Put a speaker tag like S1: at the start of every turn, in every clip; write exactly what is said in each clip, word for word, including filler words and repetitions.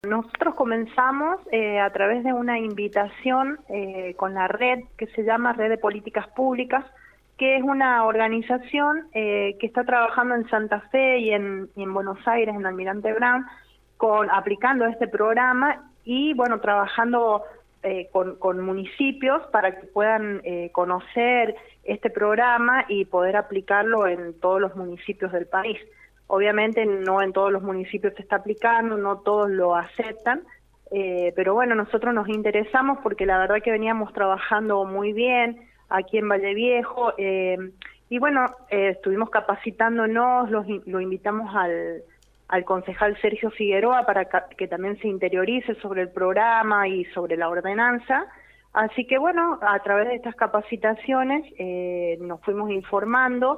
S1: Nosotros comenzamos eh, a través de una invitación eh, con la red que se llama Red de Políticas Públicas, que es una organización eh, que está trabajando en Santa Fe y en, y en Buenos Aires, en Almirante Brown, con, aplicando este programa y bueno, trabajando eh, con, con municipios para que puedan eh, conocer este programa y poder aplicarlo en todos los municipios del país. Obviamente no en todos los municipios se está aplicando, no todos lo aceptan, eh, pero bueno, nosotros nos interesamos porque la verdad que veníamos trabajando muy bien aquí en Valle Viejo, eh, y bueno, eh, estuvimos capacitándonos, los, lo invitamos al, al concejal Sergio Figueroa para que, que también se interiorice sobre el programa y sobre la ordenanza. Así que bueno, a través de estas capacitaciones eh, nos fuimos informando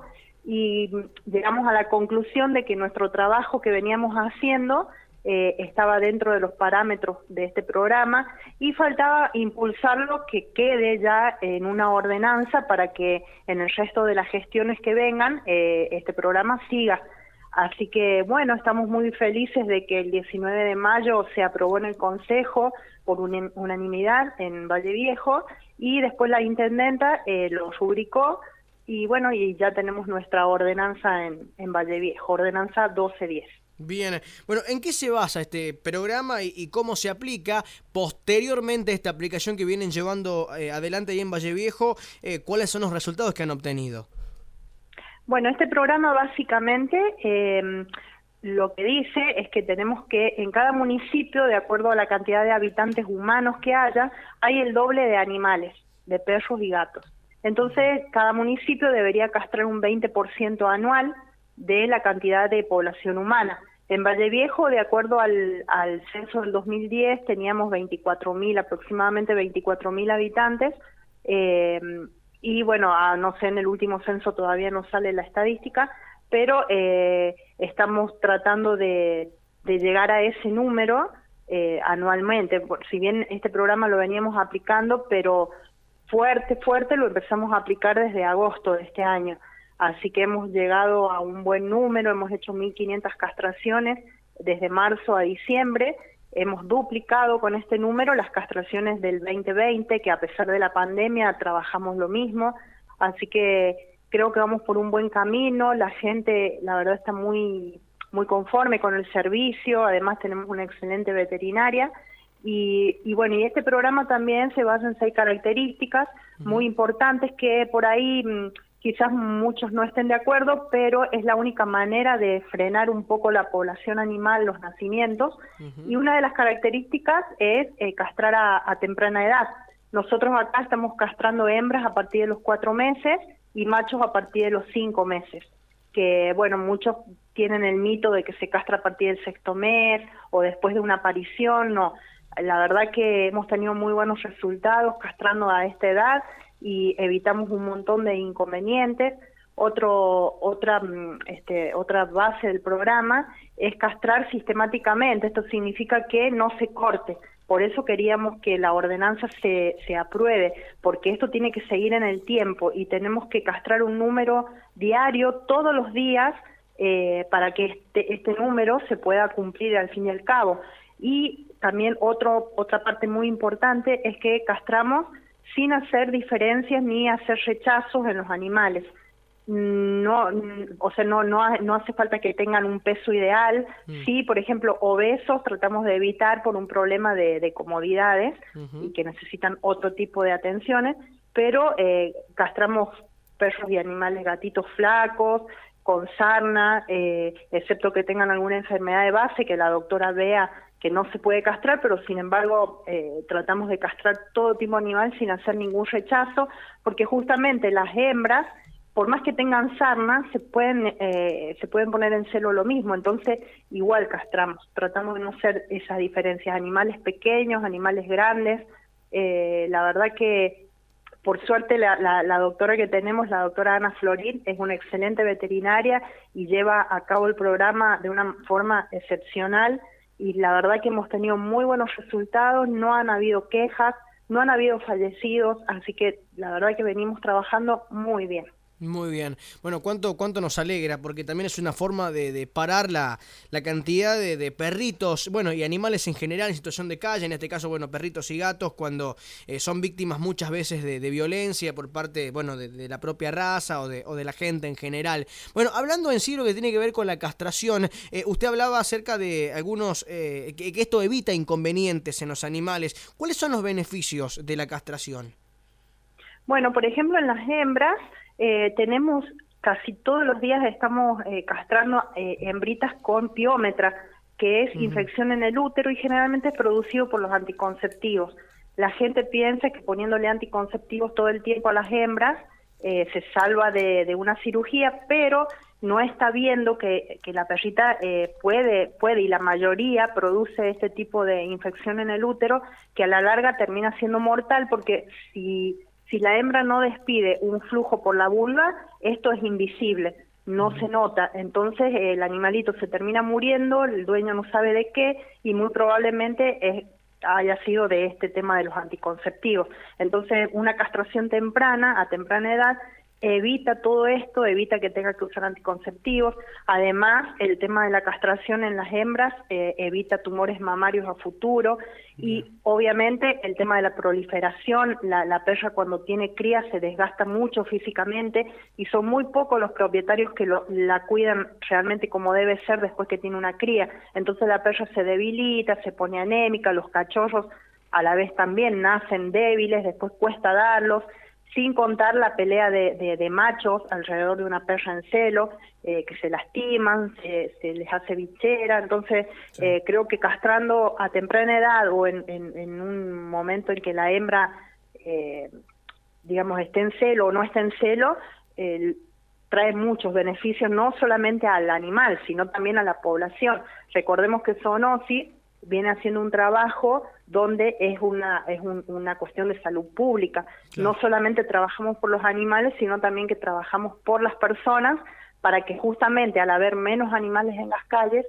S1: y llegamos a la conclusión de que nuestro trabajo que veníamos haciendo eh, estaba dentro de los parámetros de este programa y faltaba impulsarlo que quede ya en una ordenanza para que en el resto de las gestiones que vengan eh, este programa siga. Así que bueno, estamos muy felices de que el diecinueve de mayo se aprobó en el Consejo por unanimidad en Valle Viejo y después la intendenta eh, lo rubricó. Y bueno, y ya tenemos nuestra ordenanza en, en Valle Viejo, ordenanza doce diez.
S2: Bien, bueno, ¿en qué se basa este programa y, y cómo se aplica posteriormente a esta aplicación que vienen llevando eh, adelante ahí en Valle Viejo? Eh, ¿Cuáles son los resultados que han obtenido?
S1: Bueno, este programa básicamente eh, lo que dice es que tenemos que en cada municipio, de acuerdo a la cantidad de habitantes humanos que haya, hay el doble de animales, de perros y gatos. Entonces, cada municipio debería castrar un veinte por ciento anual de la cantidad de población humana. En Valle Viejo, de acuerdo al, al censo del dos mil diez, teníamos veinticuatro mil, aproximadamente veinticuatro mil habitantes, eh, y bueno, a, no sé, en el último censo todavía no sale la estadística, pero eh, estamos tratando de, de llegar a ese número eh, anualmente. Si bien este programa lo veníamos aplicando, pero fuerte, fuerte, lo empezamos a aplicar desde agosto de este año. Así que hemos llegado a un buen número, hemos hecho mil quinientas castraciones desde marzo a diciembre, hemos duplicado con este número las castraciones del veinte veinte, que a pesar de la pandemia trabajamos lo mismo, así que creo que vamos por un buen camino, la gente la verdad está muy, muy conforme con el servicio, además tenemos una excelente veterinaria. Y, y bueno, y este programa también se basa en seis características muy importantes que por ahí mmm, quizás muchos no estén de acuerdo, pero es la única manera de frenar un poco la población animal, los nacimientos. Uh-huh. Y una de las características es eh, castrar a, a temprana edad. Nosotros acá estamos castrando hembras a partir de los cuatro meses y machos a partir de los cinco meses. Que bueno, muchos tienen el mito de que se castra a partir del sexto mes o después de una aparición, no. La verdad que hemos tenido muy buenos resultados castrando a esta edad y evitamos un montón de inconvenientes. Otro, otra, este, otra base del programa es castrar sistemáticamente. Esto significa que no se corte. Por eso queríamos que la ordenanza se, se apruebe, porque esto tiene que seguir en el tiempo y tenemos que castrar un número diario todos los días eh, para que este, este número se pueda cumplir al fin y al cabo. Y también otro, otra parte muy importante es que castramos sin hacer diferencias ni hacer rechazos en los animales. No, o sea, no, no, no hace falta que tengan un peso ideal. Mm. Sí, por ejemplo, obesos tratamos de evitar por un problema de, de comodidades uh-huh. y que necesitan otro tipo de atenciones, pero eh, castramos perros y animales, gatitos flacos, con sarna, eh, excepto que tengan alguna enfermedad de base, que la doctora vea que no se puede castrar, pero sin embargo eh, tratamos de castrar todo tipo de animal sin hacer ningún rechazo, porque justamente las hembras, por más que tengan sarna, se pueden eh, se pueden poner en celo lo mismo, entonces igual castramos, tratamos de no hacer esas diferencias, animales pequeños, animales grandes, eh, la verdad que por suerte la, la, la doctora que tenemos, la doctora Ana Florín, es una excelente veterinaria y lleva a cabo el programa de una forma excepcional y la verdad que hemos tenido muy buenos resultados, no han habido quejas, no han habido fallecidos, así que la verdad que venimos trabajando muy bien.
S2: Muy bien. Bueno, cuánto cuánto nos alegra, porque también es una forma de, de parar la, la cantidad de, de perritos, bueno, y animales en general en situación de calle, en este caso, bueno, perritos y gatos, cuando eh, son víctimas muchas veces de, de violencia por parte, bueno, de, de la propia raza o de, o de la gente en general. Bueno, hablando en sí lo que tiene que ver con la castración, eh, usted hablaba acerca de algunos, eh, que, que esto evita inconvenientes en los animales. ¿Cuáles son los beneficios de la castración?
S1: Bueno, por ejemplo, en las hembras eh, tenemos casi todos los días estamos eh, castrando eh, hembritas con piómetra, que es uh-huh. infección en el útero y generalmente es producido por los anticonceptivos. La gente piensa que poniéndole anticonceptivos todo el tiempo a las hembras eh, se salva de, de una cirugía, pero no está viendo que, que la perrita eh, puede, puede y la mayoría produce este tipo de infección en el útero que a la larga termina siendo mortal, porque si... Si la hembra no despide un flujo por la vulva, esto es invisible, no se nota. Entonces el animalito se termina muriendo, el dueño no sabe de qué y muy probablemente es, haya sido de este tema de los anticonceptivos. Entonces una castración temprana, a temprana edad, evita todo esto, evita que tenga que usar anticonceptivos. Además, el tema de la castración en las hembras eh, evita tumores mamarios a futuro y obviamente el tema de la proliferación, la, la perra cuando tiene cría se desgasta mucho físicamente y son muy pocos los propietarios que lo, la cuidan realmente como debe ser después que tiene una cría. Entonces la perra se debilita, se pone anémica, los cachorros a la vez también nacen débiles, después cuesta darlos, sin contar la pelea de, de, de machos alrededor de una perra en celo, eh, que se lastiman, se, se les hace bichera. Entonces sí. eh, creo que castrando a temprana edad o en, en, en un momento en que la hembra, eh, digamos, esté en celo o no esté en celo, eh, trae muchos beneficios no solamente al animal, sino también a la población. Recordemos que zoonosis viene haciendo un trabajo donde es una es un, una cuestión de salud pública. Claro. No solamente trabajamos por los animales, sino también que trabajamos por las personas para que justamente al haber menos animales en las calles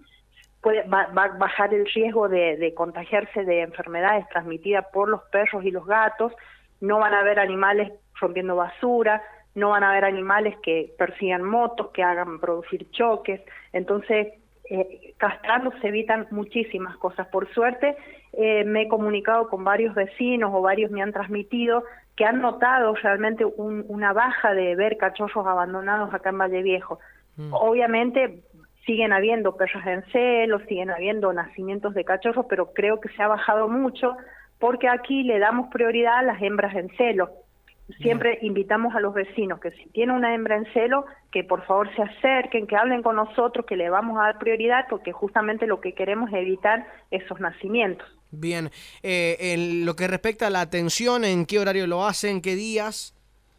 S1: puede, va, va a bajar el riesgo de, de contagiarse de enfermedades transmitidas por los perros y los gatos. No van a haber animales rompiendo basura, no van a haber animales que persigan motos, que hagan producir choques. Entonces Eh, castrando se evitan muchísimas cosas. Por suerte eh, me he comunicado con varios vecinos o varios me han transmitido que han notado realmente un, una baja de ver cachorros abandonados acá en Valle Viejo. Mm. Obviamente siguen habiendo perras en celo, siguen habiendo nacimientos de cachorros, pero creo que se ha bajado mucho porque aquí le damos prioridad a las hembras en celo. Siempre Bien. invitamos a los vecinos que si tiene una hembra en celo, que por favor se acerquen, que hablen con nosotros, que le vamos a dar prioridad, porque justamente lo que queremos es evitar esos nacimientos.
S2: Bien, eh, en lo que respecta a la atención, ¿en qué horario lo hacen? ¿Qué días?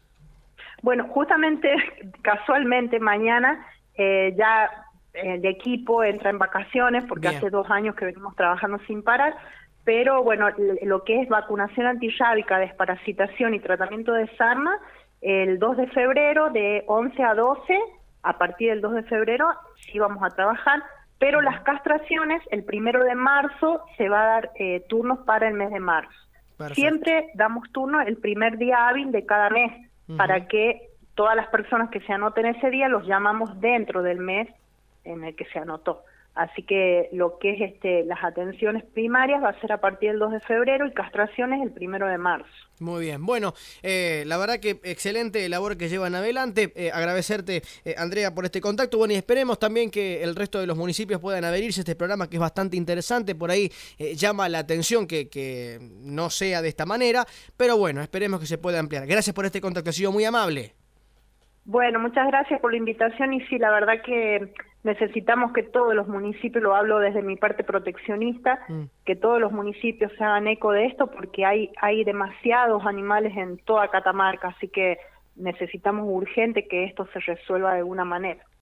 S1: Bueno, justamente, casualmente, mañana eh, ya el equipo entra en vacaciones, porque Bien. hace dos años que venimos trabajando sin parar. Pero bueno, lo que es vacunación antirrábica, desparasitación y tratamiento de sarna, el dos de febrero de once a doce, a partir del dos de febrero sí vamos a trabajar, pero las castraciones el primero de marzo se va a dar eh, turnos para el mes de marzo. Perfecto. Siempre damos turno el primer día hábil de cada mes, uh-huh. para que todas las personas que se anoten ese día los llamamos dentro del mes en el que se anotó. Así que lo que es este las atenciones primarias va a ser a partir del dos de febrero y castraciones el primero de marzo.
S2: Muy bien, bueno, eh, la verdad que excelente labor que llevan adelante, eh, agradecerte eh, Andrea por este contacto, bueno y esperemos también que el resto de los municipios puedan adherirse a este programa que es bastante interesante, por ahí eh, llama la atención que, que no sea de esta manera, pero bueno, esperemos que se pueda ampliar. Gracias por este contacto, ha sido muy amable.
S1: Bueno, muchas gracias por la invitación y sí, la verdad que necesitamos que todos los municipios, lo hablo desde mi parte proteccionista, mm. que todos los municipios se hagan eco de esto porque hay, hay demasiados animales en toda Catamarca, así que necesitamos urgente que esto se resuelva de alguna manera.